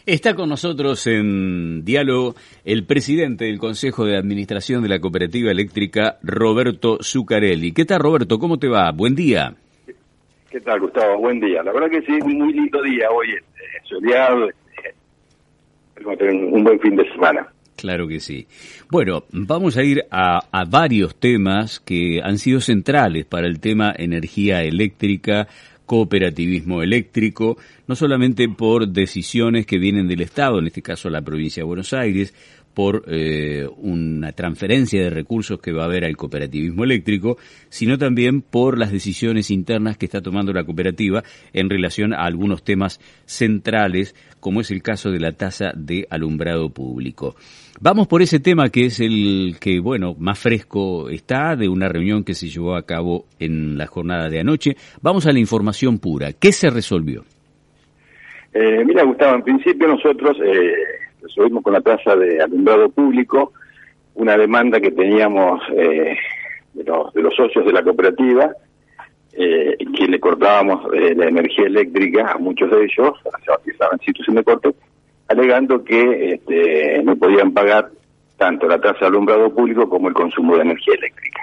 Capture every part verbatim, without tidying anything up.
Está con nosotros en diálogo el presidente del Consejo de Administración de la Cooperativa Eléctrica, Roberto Zuccarelli. ¿Qué tal, Roberto? ¿Cómo te va? Buen día. ¿Qué tal, Gustavo? Buen día. La verdad que sí, un muy lindo día hoy, este, soleado. Este, vamos a tener un buen fin de semana. Claro que sí. Bueno, vamos a ir a, a varios temas que han sido centrales para el tema energía eléctrica, cooperativismo eléctrico, no solamente por decisiones que vienen del Estado, en este caso la provincia de Buenos Aires, por eh, una transferencia de recursos que va a haber al cooperativismo eléctrico, sino también por las decisiones internas que está tomando la cooperativa en relación a algunos temas centrales, como es el caso de la tasa de alumbrado público. Vamos por ese tema que es el que, bueno, más fresco está, de una reunión que se llevó a cabo en la jornada de anoche. Vamos a la información pura. ¿Qué se resolvió? Eh, mira, Gustavo, en principio nosotros eh, resolvimos con la tasa de alumbrado público una demanda que teníamos eh, de, los, de los socios de la cooperativa, eh, que le cortábamos eh, la energía eléctrica a muchos de ellos, que estaban en situación de corte, alegando que este, no podían pagar tanto la tasa de alumbrado público como el consumo de energía eléctrica,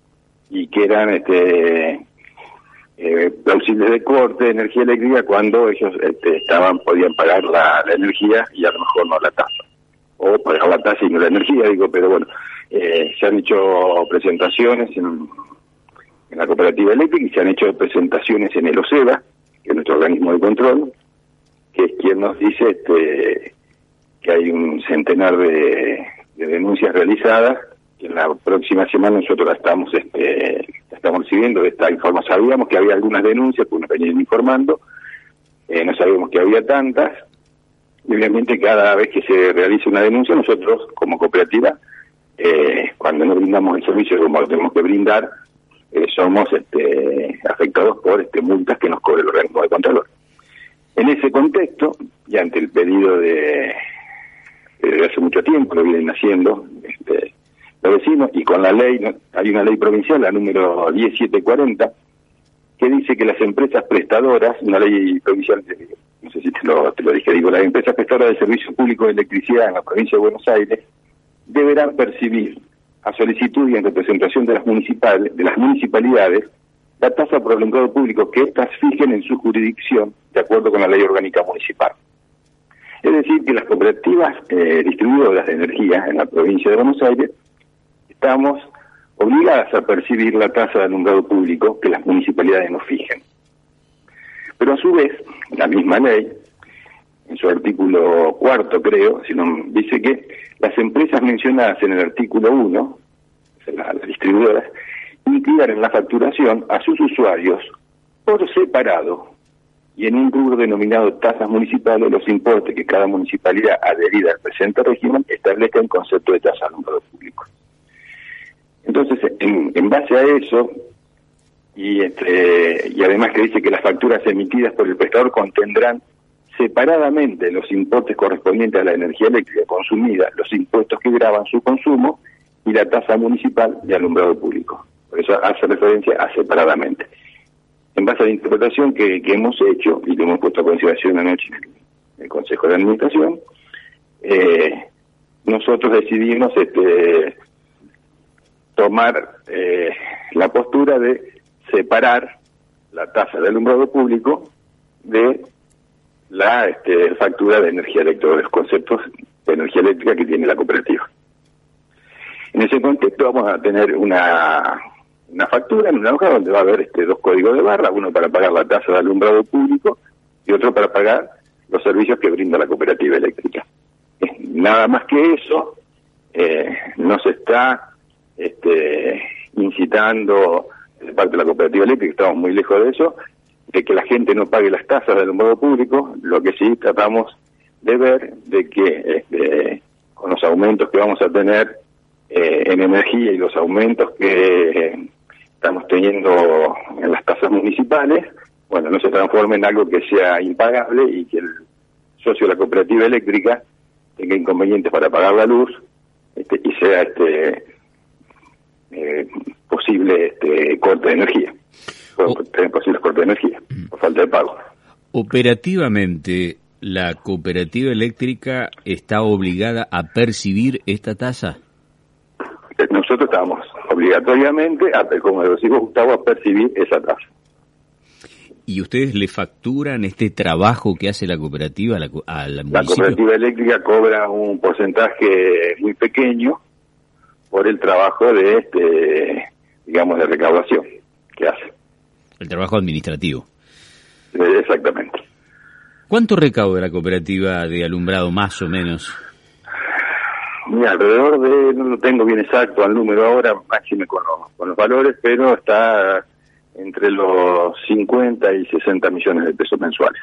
y que eran este, eh, plausibles de corte de energía eléctrica cuando ellos este, estaban podían pagar la, la energía y a lo mejor no la tasa, o pagar la tasa y no la energía, digo, pero bueno, eh, se han hecho presentaciones en, en la cooperativa eléctrica y se han hecho presentaciones en el OSEBA, que es nuestro organismo de control, que es quien nos dice este, que hay un centenar de, de denuncias realizadas, que en la próxima semana nosotros la estamos este, la estamos recibiendo de esta información. Sabíamos que había algunas denuncias, porque nos venían informando, eh, no sabíamos que había tantas, y obviamente cada vez que se realiza una denuncia, nosotros como cooperativa, eh, cuando no brindamos el servicio como lo tenemos que brindar, eh, somos este, afectados por este, multas que nos cobra el organismo de control. En ese contexto, y ante el pedido de, de hace mucho tiempo, lo vienen haciendo este, los vecinos, y con la ley, ¿no? Hay una ley provincial, la número diez mil setecientos cuarenta, que dice que las empresas prestadoras, una ley provincial, no sé si te lo, te lo dije, digo, las empresas prestadoras de servicio público de electricidad en la provincia de Buenos Aires deberán percibir, a solicitud y en representación de las municipales, de las municipalidades, la tasa por alumbrado público que éstas fijen en su jurisdicción de acuerdo con la ley orgánica municipal. Es decir, que las cooperativas eh, distribuidoras de energía en la provincia de Buenos Aires estamos obligadas a percibir la tasa de alumbrado público que las municipalidades nos fijen. Pero a su vez, la misma ley, en su artículo cuarto creo, sino, dice que las empresas mencionadas en el artículo uno, las la distribuidoras, incluir en la facturación a sus usuarios por separado y en un rubro denominado tasas municipales los importes que cada municipalidad adherida al presente régimen establezca en concepto de tasa de alumbrado público. Entonces, en, en base a eso, y, este, y además que dice que las facturas emitidas por el prestador contendrán separadamente los importes correspondientes a la energía eléctrica consumida, los impuestos que gravan su consumo y la tasa municipal de alumbrado público. Por eso hace referencia a separadamente. En base a la interpretación que, que hemos hecho y que hemos puesto a consideración anoche en el, el Consejo de Administración, eh, nosotros decidimos este, tomar eh, la postura de separar la tasa de alumbrado público de la este, factura de energía eléctrica, de los conceptos de energía eléctrica que tiene la cooperativa. En ese contexto vamos a tener una... una factura en una hoja donde va a haber este, dos códigos de barra, uno para pagar la tasa de alumbrado público y otro para pagar los servicios que brinda la cooperativa eléctrica. Eh, nada más que eso, eh, nos está este, incitando de parte de la cooperativa eléctrica, estamos muy lejos de eso, de que la gente no pague las tasas de alumbrado público. Lo que sí tratamos de ver de que este, con los aumentos que vamos a tener eh, en energía y los aumentos que eh, estamos teniendo en las tasas municipales, bueno, no se transforme en algo que sea impagable y que el socio de la cooperativa eléctrica tenga inconvenientes para pagar la luz este, y sea este eh, posible este corte de energía, o, tener posibles cortes de energía por falta de pago. Operativamente, ¿La cooperativa eléctrica está obligada a percibir esta tasa? Nosotros estamos obligatoriamente, a, como decimos Gustavo, a percibir esa tasa. ¿Y ustedes le facturan este trabajo que hace la cooperativa al municipio? La cooperativa eléctrica cobra un porcentaje muy pequeño por el trabajo de, este, digamos, de recaudación que hace. El trabajo administrativo. Exactamente. ¿Cuánto recauda la cooperativa de alumbrado, más o menos? Mira, alrededor de, no lo tengo bien exacto al número ahora, máximo con los, con los valores, pero está entre los cincuenta y sesenta millones de pesos mensuales.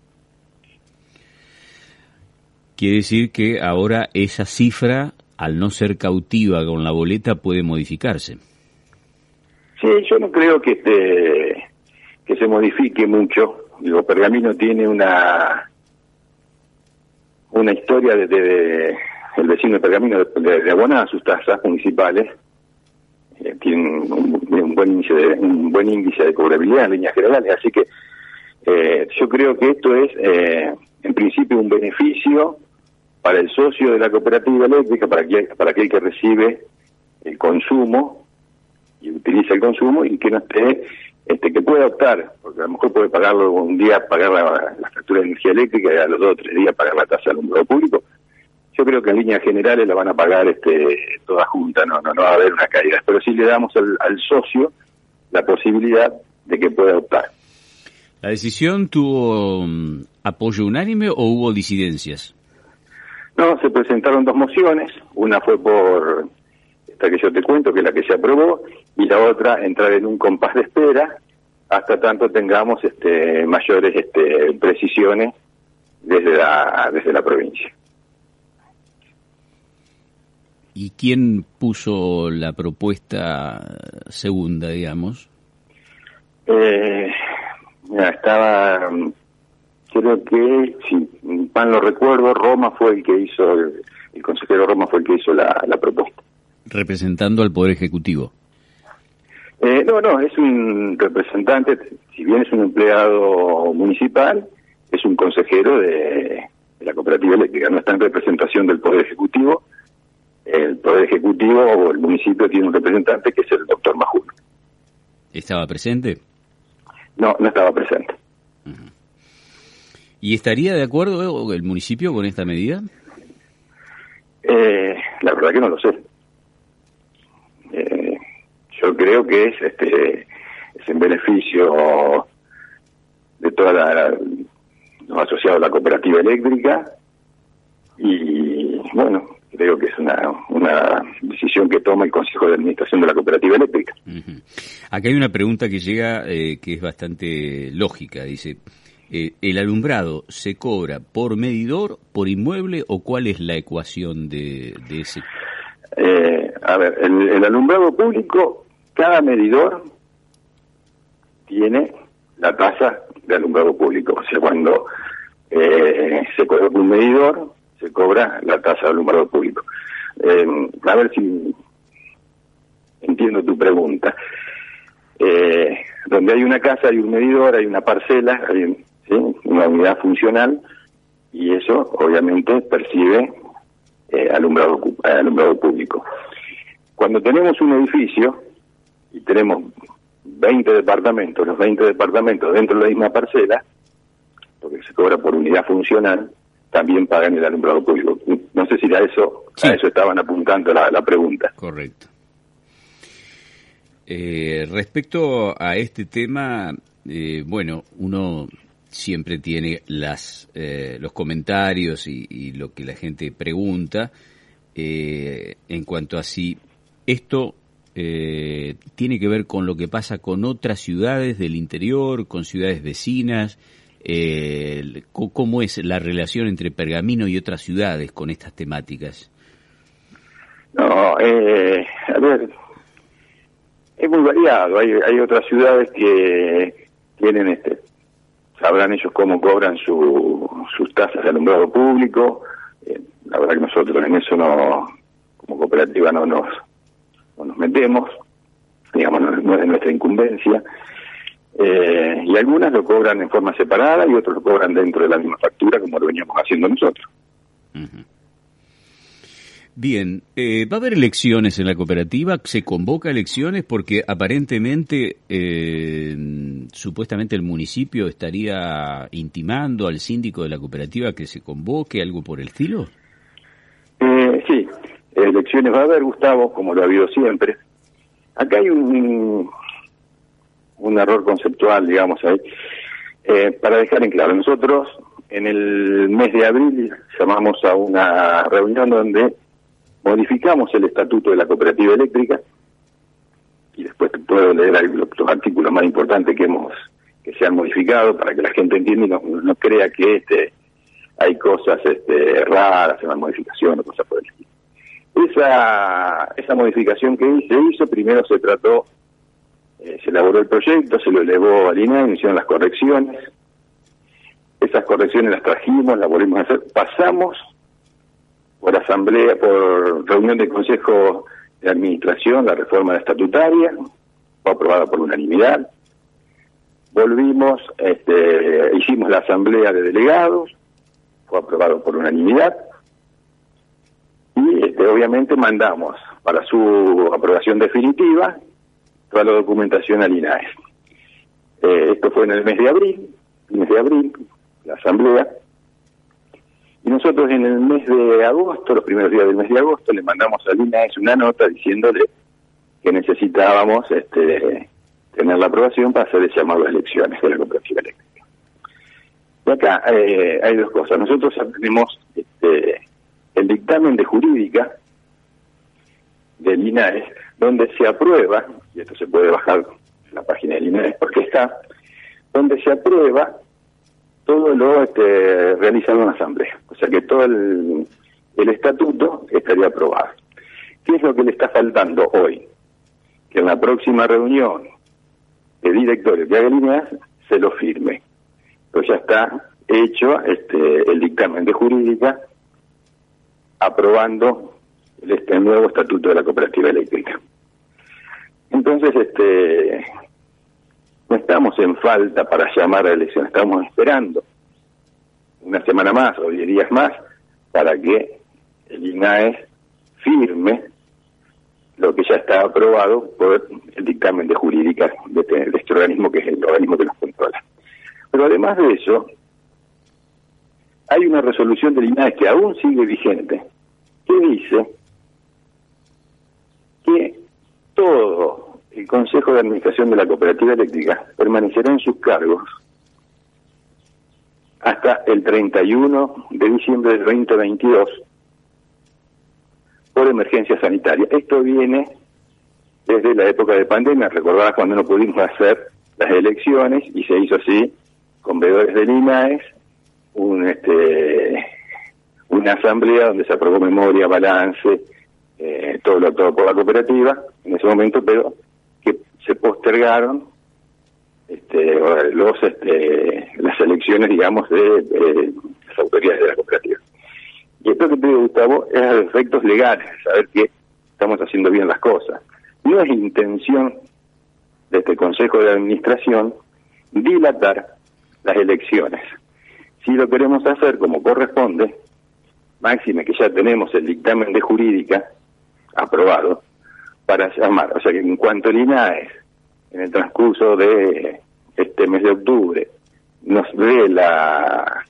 Quiere decir que ahora esa cifra, al no ser cautiva con la boleta, puede modificarse. Sí, yo no creo que este, que se modifique mucho. Digo, Pergamino tiene una una historia de, de, de el vecino de Pergamino de, de, de abonar sus tasas municipales. Eh, tiene un, un buen índice de, un buen índice de cobrabilidad en líneas generales, así que eh, yo creo que esto es eh, en principio un beneficio para el socio de la cooperativa eléctrica, para aquel, para aquel que recibe el consumo y utiliza el consumo y que no esté, este, que pueda optar, porque a lo mejor puede pagarlo un día, pagar la, la factura de energía eléctrica y a los dos o tres días pagar la tasa de alumbrado público. Yo creo que en líneas generales la van a pagar este, toda junta, no, no, no va a haber una caída, pero sí le damos al, al socio la posibilidad de que pueda optar. ¿La decisión tuvo um, apoyo unánime o hubo disidencias? No, se presentaron dos mociones, una fue por esta que yo te cuento, que es la que se aprobó, y la otra entrar en un compás de espera hasta tanto tengamos este, mayores este, precisiones desde la, desde la provincia. ¿Y quién puso la propuesta segunda, digamos? Eh, mira, estaba, creo que, si mal no recuerdo, Roma fue el que hizo, el, el consejero Roma fue el que hizo la, la propuesta. ¿Representando al Poder Ejecutivo? Eh, no, no, es un representante, si bien es un empleado municipal, es un consejero de, de la cooperativa eléctrica, no está en representación del Poder Ejecutivo. El Poder Ejecutivo o el municipio tiene un representante que es el doctor Majuno. ¿Estaba presente? No, no estaba presente. Uh-huh. ¿Y estaría de acuerdo el municipio con esta medida? Eh, la verdad que no lo sé. Eh, yo creo que es este es en beneficio de toda la, los asociados a la cooperativa eléctrica y bueno, creo que es una, una decisión que toma el Consejo de Administración de la Cooperativa Eléctrica. Uh-huh. Acá hay una pregunta que llega eh, que es bastante lógica. Dice, eh, ¿el alumbrado se cobra por medidor, por inmueble o cuál es la ecuación de, de ese? Eh, a ver, el, el alumbrado público, cada medidor tiene la tasa de alumbrado público. O sea, cuando eh, se coloca un medidor, se cobra la tasa de alumbrado público. Eh, a ver si entiendo tu pregunta. Eh, donde hay una casa, hay un medidor, hay una parcela, hay un, ¿sí? una unidad funcional, y eso obviamente percibe eh, alumbrado, alumbrado público. Cuando tenemos un edificio y tenemos veinte departamentos, los veinte departamentos dentro de la misma parcela, porque se cobra por unidad funcional, también pagan el alumbrado público. No sé si a eso, sí. a eso estaban apuntando la, la pregunta. Correcto. Eh, respecto a este tema, eh, bueno, uno siempre tiene las eh, los comentarios y, y lo que la gente pregunta eh, en cuanto a si esto eh, tiene que ver con lo que pasa con otras ciudades del interior, con ciudades vecinas. Eh, ¿Cómo es la relación entre Pergamino y otras ciudades con estas temáticas? No, eh, a ver, es muy variado. Hay, hay otras ciudades que tienen, este, sabrán ellos cómo cobran su, sus tasas de alumbrado público. Eh, la verdad que nosotros en eso no, como cooperativa no nos, no nos metemos, digamos, no, no es nuestra incumbencia. eh, y algunas lo cobran en forma separada y otros lo cobran dentro de la misma factura, como lo veníamos haciendo nosotros. Uh-huh. Bien, eh, ¿va a haber elecciones en la cooperativa? ¿Se convoca elecciones? Porque aparentemente, eh, supuestamente el municipio estaría intimando al síndico de la cooperativa que se convoque, algo por el estilo. Eh, sí, elecciones va a haber, Gustavo, como lo ha habido siempre. Acá hay un, un error conceptual, digamos, ahí. Eh, para dejar en claro, nosotros en el mes de abril llamamos a una reunión donde modificamos el estatuto de la cooperativa eléctrica, y después te puedo leer los, los artículos más importantes que hemos que se han modificado para que la gente entienda y no, no crea que este hay cosas este, raras en la modificación o cosas por el estilo. Esa, esa modificación que se hizo, primero se trató, eh, se elaboró el proyecto, se lo elevó al I N A E, hicieron las correcciones, esas correcciones las trajimos, las volvimos a hacer, pasamos por asamblea, por reunión del Consejo de Administración, la reforma estatutaria, fue aprobada por unanimidad. Volvimos, este, hicimos la asamblea de delegados, fue aprobado por unanimidad. Y este, obviamente mandamos para su aprobación definitiva toda la documentación al I N A E. Eh, esto fue en el mes de abril, el mes de abril, la asamblea. Y nosotros en el mes de agosto, los primeros días del mes de agosto, le mandamos al I N A E una nota diciéndole que necesitábamos este, tener la aprobación para hacer el llamado a elecciones de la cooperativa eléctrica. Y acá eh, hay dos cosas. Nosotros tenemos este, el dictamen de jurídica del I N A E, donde se aprueba, y esto se puede bajar en la página del I N A E porque está, donde se aprueba todo lo este, realizado en la asamblea. O sea que todo el, el estatuto estaría aprobado. ¿Qué es lo que le está faltando hoy? Que en la próxima reunión de directorio que haga el I N A E se lo firme. Pero ya está hecho este, el dictamen de jurídica aprobando este nuevo estatuto de la cooperativa eléctrica. Entonces, este... no estamos en falta para llamar a elecciones, estamos esperando una semana más o diez días más para que el I N A E firme lo que ya está aprobado por el dictamen de jurídica de este, de este organismo, que es el organismo que nos controla. Pero además de eso, hay una resolución del I N A E que aún sigue vigente, que dice que todo el Consejo de Administración de la Cooperativa Eléctrica permanecerá en sus cargos hasta el treinta y uno de diciembre del veinte veintidós por emergencia sanitaria. Esto viene desde la época de pandemia, recordás cuando no pudimos hacer las elecciones y se hizo así con veedores del I N A E, un, este, una asamblea donde se aprobó memoria, balance, eh, todo lo todo por la cooperativa en ese momento, pero que se postergaron este, los este, las elecciones, digamos, de, de las autoridades de la cooperativa. Y esto que te digo, Gustavo, es a efectos legales, saber que estamos haciendo bien las cosas. No es intención de este Consejo de Administración dilatar las elecciones. Si lo queremos hacer como corresponde, máxime que ya tenemos el dictamen de jurídica aprobado para llamar, o sea que en cuanto el I N A E en el transcurso de este mes de octubre nos dé la,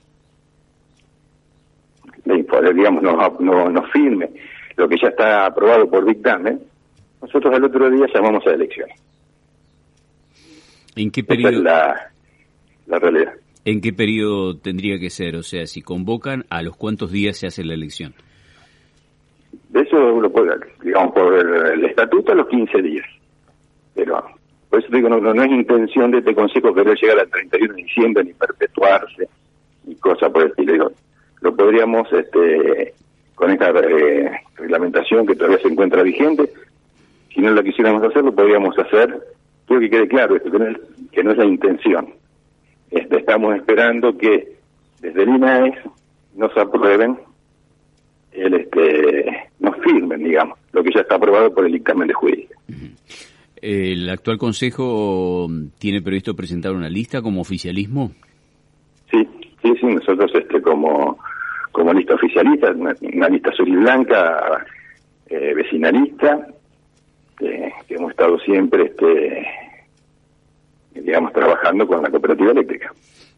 la digamos, nos, no, nos firme lo que ya está aprobado por dictamen, nosotros al otro día llamamos a elecciones. ¿En qué periodo? Esa es la, la realidad. ¿En qué periodo tendría que ser? O sea, si convocan, ¿a los cuántos días se hace la elección? De eso uno puede, digamos, por el, el estatuto a los quince días. Pero, por eso digo, no, no, no es intención de este Consejo querer llegar al treinta y uno de diciembre ni perpetuarse y cosas por el estilo. Digo, lo podríamos, este, con esta eh, reglamentación que todavía se encuentra vigente, si no lo quisiéramos hacer, lo podríamos hacer. Quiero que quede claro esto, que no es, que no es la intención. Este, estamos esperando que desde el I N A E nos aprueben, el, este, nos firmen, digamos, lo que ya está aprobado por el dictamen de jurídica. ¿El actual Consejo tiene previsto presentar una lista como oficialismo? Sí, sí, sí, nosotros este como, como lista oficialista, una, una lista azul y blanca, eh, vecinalista, eh, que hemos estado siempre, este digamos, trabajando con la cooperativa eléctrica.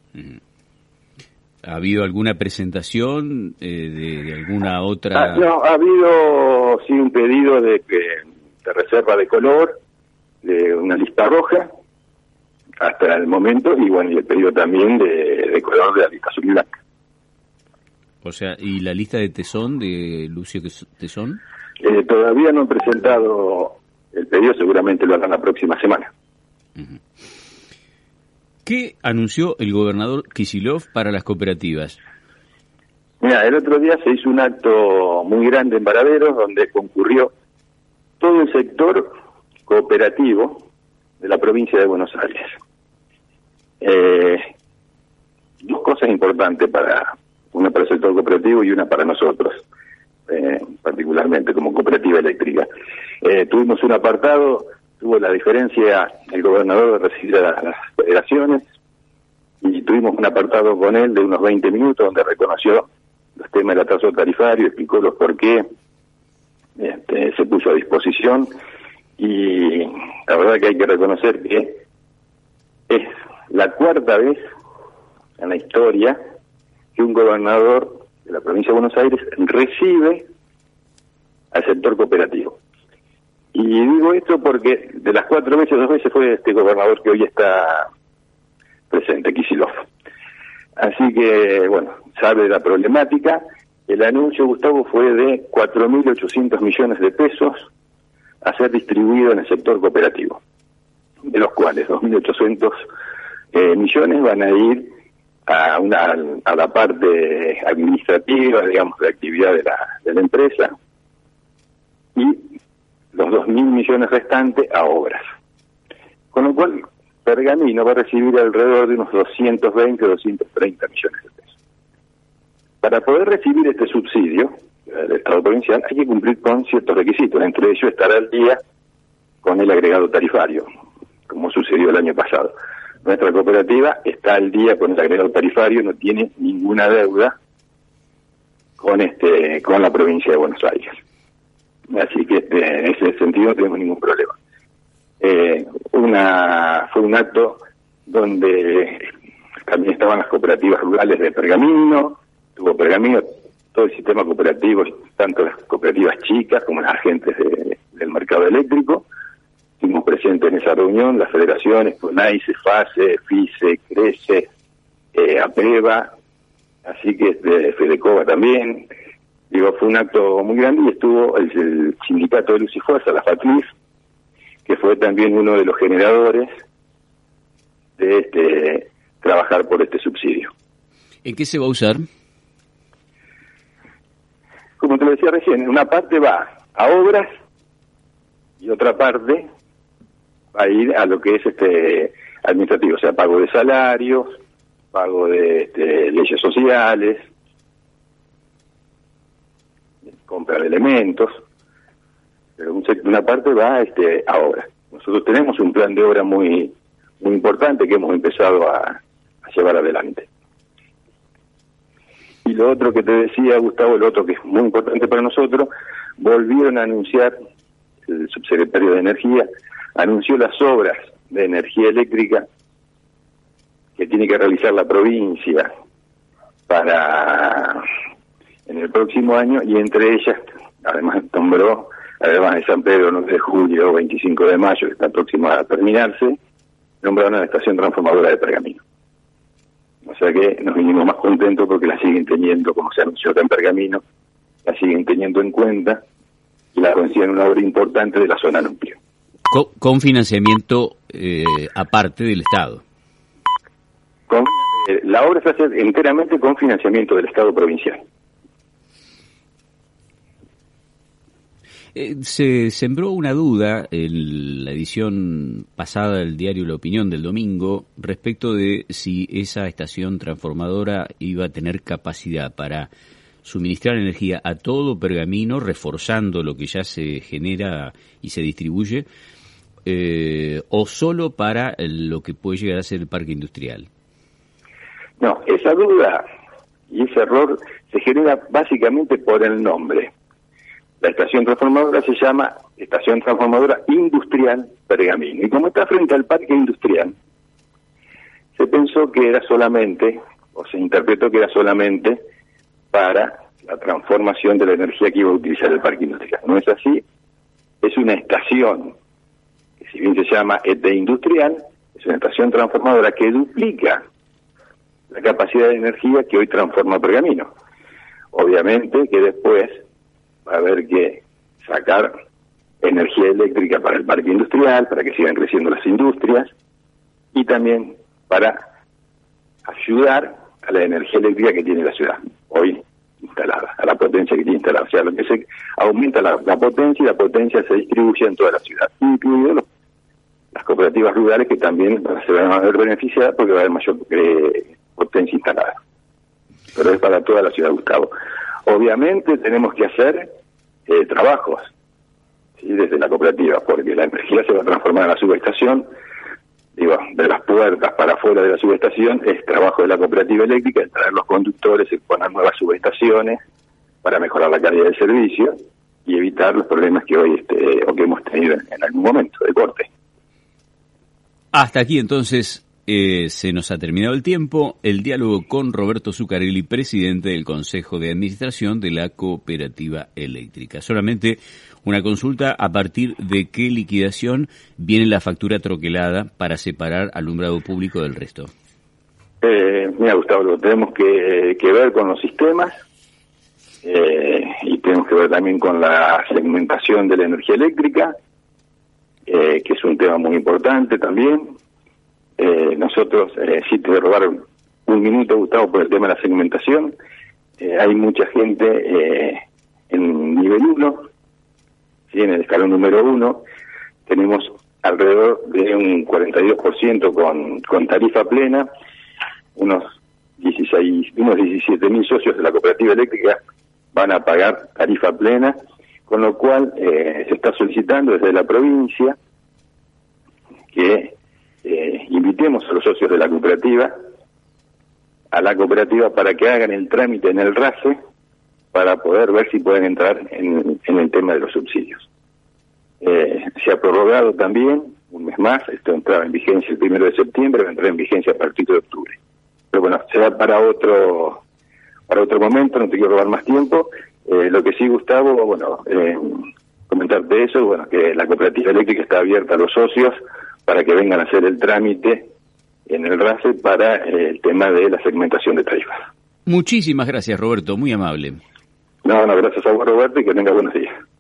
¿Ha habido alguna presentación eh, de, de alguna otra...? Ah, no, ha habido, sí, un pedido de, de reserva de color, de una lista roja, hasta el momento, y bueno, y el pedido también de, de color de la lista azul y blanca. O sea, ¿y la lista de Tesón, de Lucio Tesón? Eh, todavía no han presentado el pedido, seguramente lo harán la próxima semana. Uh-huh. ¿Qué anunció el gobernador Kicillof para las cooperativas? Mira, el otro día se hizo un acto muy grande en Varaderos, donde concurrió todo el sector cooperativo de la provincia de Buenos Aires. Eh, dos cosas importantes para una para el sector cooperativo y una para nosotros, eh, particularmente como cooperativa eléctrica. Eh, tuvimos un apartado, tuvo la diferencia el gobernador de recibir a las federaciones, y tuvimos un apartado con él de unos veinte minutos donde reconoció los temas del atraso tarifario, explicó los por qué, este, se puso a disposición, y la verdad que hay que reconocer que es la cuarta vez en la historia que un gobernador de la provincia de Buenos Aires recibe al sector cooperativo. Y digo esto porque de las cuatro veces, dos veces fue este gobernador que hoy está presente, Kicillof. Así que, bueno, sabe la problemática. El anuncio, Gustavo, fue de cuatro mil ochocientos millones de pesos a ser distribuido en el sector cooperativo, de los cuales dos mil ochocientos eh, millones van a ir a una a la parte administrativa, digamos, de actividad de la, de la empresa, y los dos mil millones restantes a obras. Con lo cual, Pergamino va a recibir alrededor de unos doscientos veinte, doscientos treinta millones de pesos. Para poder recibir este subsidio del Estado provincial hay que cumplir con ciertos requisitos, entre ellos estar al día con el agregado tarifario, como sucedió el año pasado. Nuestra cooperativa está al día con el agregado tarifario, no tiene ninguna deuda con este con la provincia de Buenos Aires. Así que este, en ese sentido no tenemos ningún problema. Eh, una fue un acto donde también estaban las cooperativas rurales de Pergamino, tuvo Pergamino, todo el sistema cooperativo, tanto las cooperativas chicas como las agentes de, del mercado eléctrico. Estuvimos presentes en esa reunión, las federaciones, CONAICE, FACE, FICE, CRECE, eh, APEVA, así que este, FEDECOBA también. Digo, fue un acto muy grande y estuvo el, el sindicato de Luz y Fuerza, la FATLIF, que fue también uno de los generadores de este trabajar por este subsidio. ¿En qué se va a usar? Como te lo decía recién, una parte va a obras y otra parte va a ir a lo que es este administrativo, o sea, pago de salarios, pago de este, leyes sociales, compra de elementos, pero un, una parte va este, a obra. Nosotros tenemos un plan de obra muy muy importante que hemos empezado a, a llevar adelante. Y lo otro que te decía, Gustavo, lo otro que es muy importante para nosotros, volvieron a anunciar, el subsecretario de Energía anunció las obras de energía eléctrica que tiene que realizar la provincia para en el próximo año, y entre ellas, además nombró, además de San Pedro, nueve de julio, veinticinco de mayo, que está próxima a terminarse, nombraron a la estación transformadora de Pergamino. O sea que nos vinimos más contentos porque la siguen teniendo, como se anunció acá en Pergamino, la siguen teniendo en cuenta y la consideran una obra importante de la zona núcleo. Con, con financiamiento eh, aparte del Estado. Con, eh, la obra se hace enteramente con financiamiento del Estado provincial. Eh, se sembró una duda en la edición pasada del diario La Opinión del domingo respecto de si esa estación transformadora iba a tener capacidad para suministrar energía a todo Pergamino, reforzando lo que ya se genera y se distribuye, eh, o solo para lo que puede llegar a ser el parque industrial? No, esa duda y ese error se genera básicamente por el nombre. La estación transformadora se llama Estación Transformadora Industrial Pergamino. Y como está frente al parque industrial, se pensó que era solamente, o se interpretó que era solamente para la transformación de la energía que iba a utilizar el parque industrial. No es así, es una estación, que si bien se llama E T industrial, es una estación transformadora que duplica la capacidad de energía que hoy transforma Pergamino. Obviamente que después va a haber que sacar energía eléctrica para el parque industrial, para que sigan creciendo las industrias, y también para ayudar a la energía eléctrica que tiene la ciudad, hoy instalada, a la potencia que tiene instalada. O sea, lo que se aumenta la, la potencia, y la potencia se distribuye en toda la ciudad, incluido los, las cooperativas rurales, que también se van a ver beneficiadas porque va a haber mayor eh, potencia instalada. Pero es para toda la ciudad, Gustavo. Obviamente tenemos que hacer eh, trabajos, ¿sí?, desde la cooperativa, porque la energía se va a transformar en la subestación. Digo, de las puertas para afuera de la subestación es trabajo de la cooperativa eléctrica, el traer los conductores, el poner nuevas subestaciones para mejorar la calidad del servicio y evitar los problemas que hoy este, o que hemos tenido en, en algún momento de corte. Hasta aquí entonces eh, se nos ha terminado el tiempo. El diálogo con Roberto Zuccarelli, presidente del Consejo de Administración de la Cooperativa Eléctrica. Solamente una consulta: ¿a partir de qué liquidación viene la factura troquelada para separar alumbrado público del resto? Eh, mira, Gustavo, lo tenemos que, que ver con los sistemas eh, y tenemos que ver también con la segmentación de la energía eléctrica, eh, que es un tema muy importante también. Eh, nosotros, eh, si te voy a robar un minuto, Gustavo, por el tema de la segmentación, eh, hay mucha gente eh, en nivel uno, ¿sí?, en el escalón número uno, tenemos alrededor de un cuarenta y dos por ciento con, con tarifa plena, unos dieciséis, unos diecisiete mil socios de la cooperativa eléctrica van a pagar tarifa plena, con lo cual eh, se está solicitando desde la provincia que eh, invitemos a los socios de la cooperativa, a la cooperativa para que hagan el trámite en el RACE para poder ver si pueden entrar en, en el tema de los subsidios. Eh, se ha prorrogado también un mes más, esto entraba en vigencia el primero de septiembre, va a entrar en vigencia a partir de octubre. Pero bueno, será para otro para otro momento, no te quiero robar más tiempo. Eh, lo que sí, Gustavo, bueno, eh, comentarte eso, bueno, que la cooperativa eléctrica está abierta a los socios para que vengan a hacer el trámite en el RACE para eh, el tema de la segmentación de tarifas. Muchísimas gracias, Roberto, muy amable. No, no, gracias a vos, Roberto, y que tenga buenos días.